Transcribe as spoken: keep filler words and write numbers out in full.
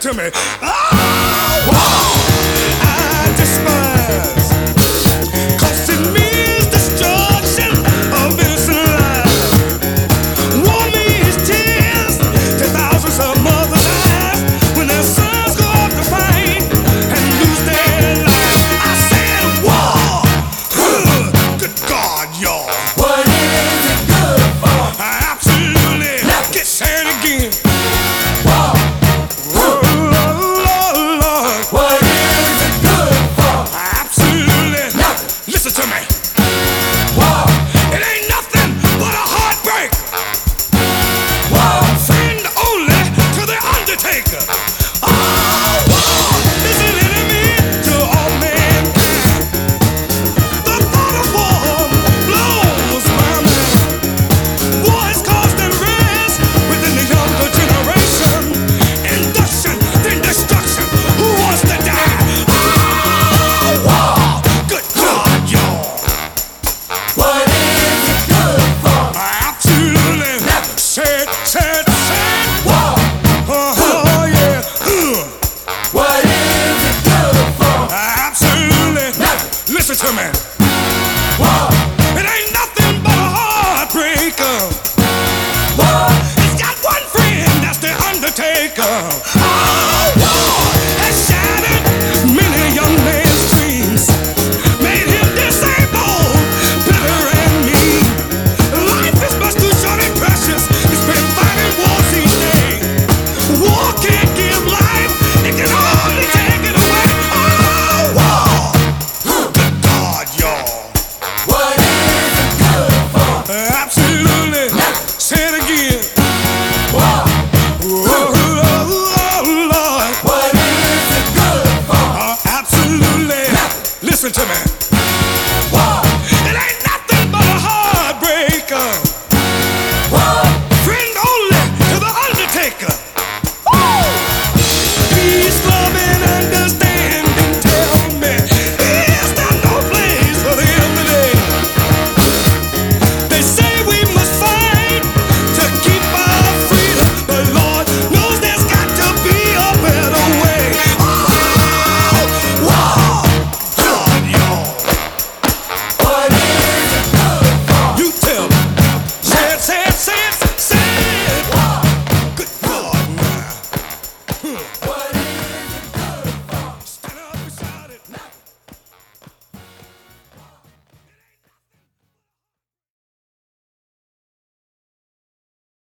to me. Oh, wow, I despise. Cause it means destruction of innocent lives. War means tears to thousands of mothers' eyes when their sons go off to fight and lose their lives. I said war. Huh, good God, y'all. What is it good for? Absolutely. Get sad again. War. Oh, Lord, Lord. What is it good for? Absolutely. Nothing. Listen to me. War. It ain't nothing but a heartbreak. War. Friend only to the undertaker. Oh, war is an enemy to all mankind. The thought of war blows my mind. War has caused unrest within the younger generation. Induction, then destruction. Who wants to die? Oh, war. Good God, y'all. What is it good for? Absolutely. Sad, sad, sad. War. Oh, yeah. Ugh. What is it good for? Absolutely. Nothing. Listen to me. War. It ain't nothing but a heartbreaker. War. It's got one friend, that's the undertaker. Oh, war has shattered many young men's dreams, made him disabled, bitter and mean. Life is much too short and precious. It's been fighting wars each day. War can't give life, it can only take it away. Oh, war. Good God, y'all. What is it good for? Absolutely. Say it again. War. Oh, oh, oh, Lord. What is it good for? Uh, absolutely. Listen to me.